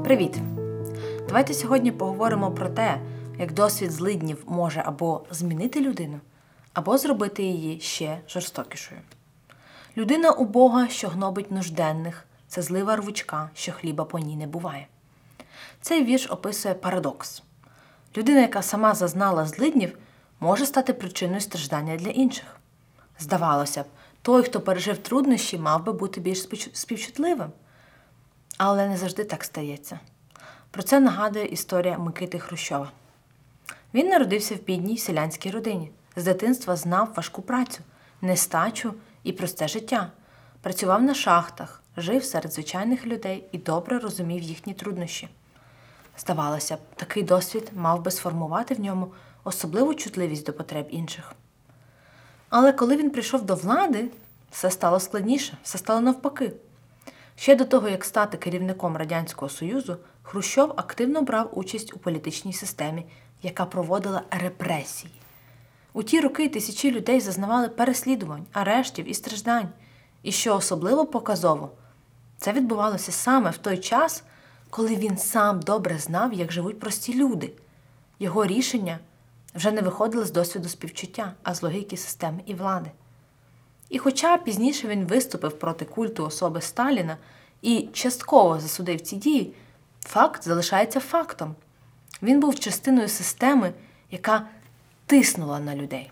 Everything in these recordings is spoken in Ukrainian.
Привіт! Давайте сьогодні поговоримо про те, як досвід злиднів може або змінити людину, або зробити її ще жорстокішою. Людина убога, що гнобить нужденних, це злива рвучка, що хліба по ній не буває. Цей вірш описує парадокс. Людина, яка сама зазнала злиднів, може стати причиною страждання для інших. Здавалося б, той, хто пережив труднощі, мав би бути більш співчутливим. Але не завжди так стається. Про це нагадує історія Микити Хрущова. Він народився в бідній селянській родині. З дитинства знав важку працю, нестачу і просте життя. Працював на шахтах, жив серед звичайних людей і добре розумів їхні труднощі. Здавалося б, такий досвід мав би сформувати в ньому особливу чутливість до потреб інших. Але коли він прийшов до влади, все стало складніше, все стало навпаки. Ще до того, як стати керівником Радянського Союзу, Хрущов активно брав участь у політичній системі, яка проводила репресії. У ті роки тисячі людей зазнавали переслідувань, арештів і страждань. І що особливо показово, це відбувалося саме в той час, коли він сам добре знав, як живуть прості люди. Його рішення вже не виходили з досвіду співчуття, а з логіки системи і влади. І хоча пізніше він виступив проти культу особи Сталіна і частково засудив ці дії, факт залишається фактом. Він був частиною системи, яка тиснула на людей.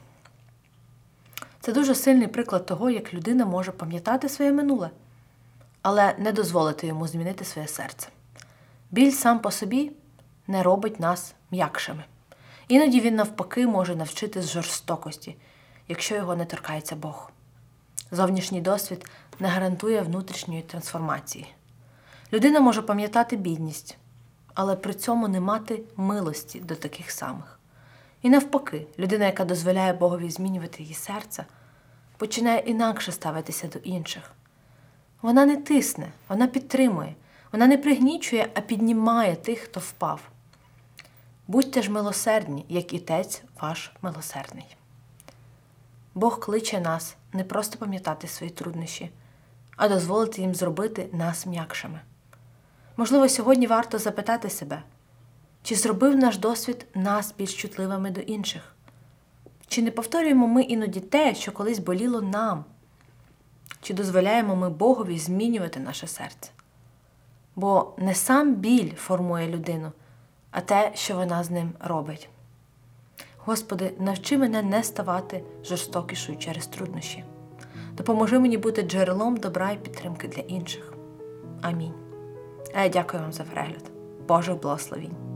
Це дуже сильний приклад того, як людина може пам'ятати своє минуле, але не дозволити йому змінити своє серце. Біль сам по собі не робить нас м'якшими. Іноді він навпаки може навчити з жорстокості, якщо його не торкається Бог. Зовнішній досвід не гарантує внутрішньої трансформації. Людина може пам'ятати бідність, але при цьому не мати милості до таких самих. І навпаки, людина, яка дозволяє Богові змінювати її серце, починає інакше ставитися до інших. Вона не тисне, вона підтримує, вона не пригнічує, а піднімає тих, хто впав. Будьте ж милосердні, як і Отець ваш милосердний. Бог кличе нас не просто пам'ятати свої труднощі, а дозволити їм зробити нас м'якшими. Можливо, сьогодні варто запитати себе, чи зробив наш досвід нас більш чутливими до інших? Чи не повторюємо ми іноді те, що колись боліло нам? Чи дозволяємо ми Богові змінювати наше серце? Бо не сам біль формує людину, а те, що вона з ним робить. Господи, навчи мене не ставати жорстокішою через труднощі. Допоможи мені бути джерелом добра і підтримки для інших. Амінь. А я дякую вам за перегляд. Божих благословінь.